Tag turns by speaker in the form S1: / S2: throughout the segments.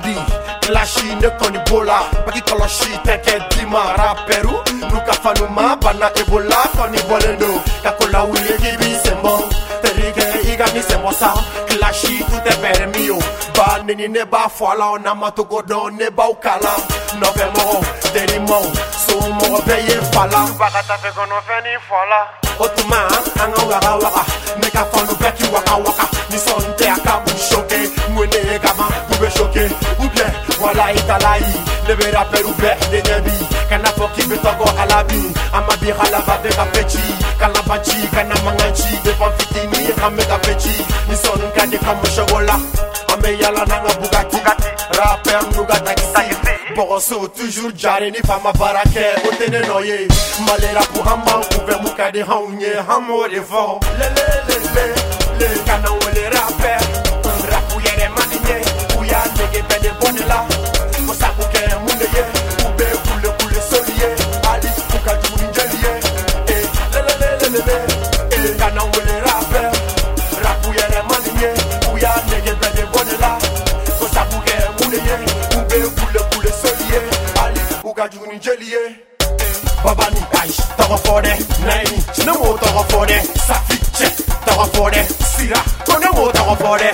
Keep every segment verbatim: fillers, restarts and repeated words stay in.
S1: Alabi, Klashi ne koni bola Baki koloshi teke dima Raperu, nuka fanuma Bana ebola koni bolendo Kakola uye gibi sembo Terike igani sembosa Klashi tout est permis yo Ba nini ne ba fola On a matogo don ne ba ukala Nove mo, deri mo So mo beye fala
S2: Bagata fe kono feni fola
S1: Otuma, anga waka waka Meka fanu beki waka waka Ni sonte akabu choke Mwene gama, ube choke Ube, wala italai Nebe rapper ube, de nebi Kana foki betogo alabi Ama bi halaba beka pechi Kana bachi, kana manganchi Depan fitini, kame ka pechi Ni son kade kamo shogola Ame yala nanga Bugatti Rapper nuga taxi Boroso toujours jare ni fama barake Otene noye Malera pour hamba Ouve mukade haunye Hamo de fort Le le le le Le kana wole rapper Rapu yere maninye Uya nege bede bonela Mosaku ke muneye Ube kule kule soliye Ali fuka juni njeliye Eh le le le le le Eh kana wole rapper Rapu yere maninye Uya nege bede bonela Mosaku ke muneye Ube kule kule soliye Ali fuka juni njeliye Babani aish, tọrọ fọdẹ, naini, sinemo tọrọ fọdẹ, safiche, tọrọ fọdẹ, sira, tonemo tọrọ fọdẹ.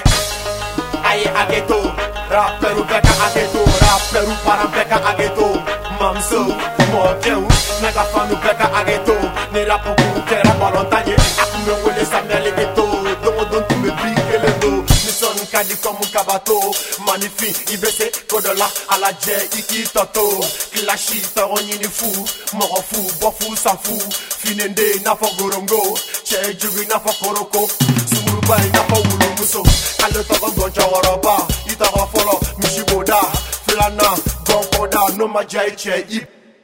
S1: Aye ageto, rapperu beka ageto, rapperu paran beka ageto, mamso, mọkẹun, mega fanu beka ageto, ni rapu kun kẹra balọntanye, akume wele samẹli geto, domodon tu me bi kelendo, nison kadi kọmu kabato, manifin ibese kodola alajẹ iki tọto, Klashi tọrọ ɲini fu. Mɔgɔ fu, bɔ fu, san fu Finende n'a fɔ gorongo Cɛ jugu n'a fɔ koroko Sumuruba i n'a fɔ wulumuso Ale tɔgɔ gɔn cɛkɔrɔba I tɔgɔ fɔlɔ misiboda Filanan gɔnkoda N'o ma diya i cɛ i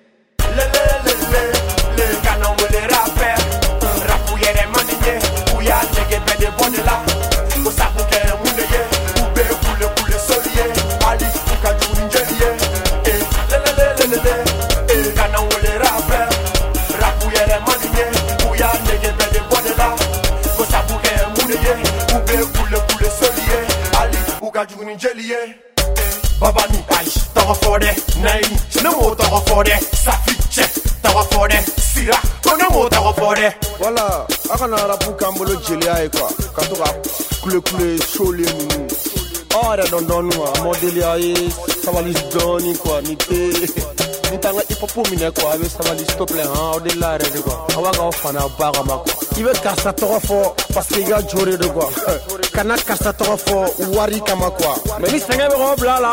S1: Lelelele Le kana wele rapper Rapu yɛrɛ mani ye U y'a nege bɛɛ de bɔ de la Ko sabu kɛ mun de ye U bɛ kule kule soli ye Ali u ka jugu ni jeli ye Eh lelelelele Eh kana wele rapper Rapu yɛrɛ mani ye U y'a nege bɛɛ de bɔ de la Ko sabu kɛ mun de ye U bɛ kule kule soli ye Ali u ka jugu ni jeli ye Babani aish, tɔgɔ fɔ dɛ Naini, sinemo tɔgɔ fɔ dɛ Safi cɛ, tɔgɔ fɔ dɛ Sira, tonemo tɔgɔ fɔ dɛ
S3: Voilà, a kana rapu k'an bolo jeliya ye quoi Ka to ka kule kule sole ninnu Aw yɛrɛ dɔn dɔɔni quoi, a mɔdeliya ye sabali dɔɔni quoi Ni tɛ, ni t'an ka hip hop minɛ quoi A bɛ sabali s'il te plaît han, aw de la yɛrɛ de quoi A b'a k'aw fana ba kama quoi I bɛ karisa tɔgɔ fɔ parce que i ka jore de quoi Kana karisa tɔgɔ fɔ wari kama quoi Mais ni sɛgɛn bɛ k'aw bila la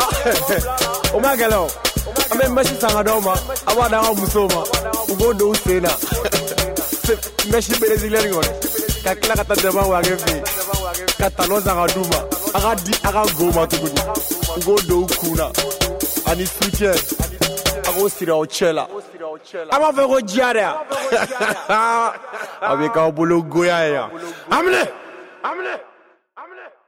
S3: O ma gɛlɛn o An bɛ mɛsi san ka d'aw ma A b'a d'an ka musow ma U b'o don u sen na Mɛsi brésilien kɔni Ka tila ka taa dɛmɛ wage fɛ yen Ka talon san ka d'u ma A ka di a ka go ma tuguni U b'o don u kun na Ani soutien A k'o siri aw cɛ la A b'a fɛ ko diya de ya A bɛ k'aw bolo goya ye yan Aminɛ Aminɛ Aminɛ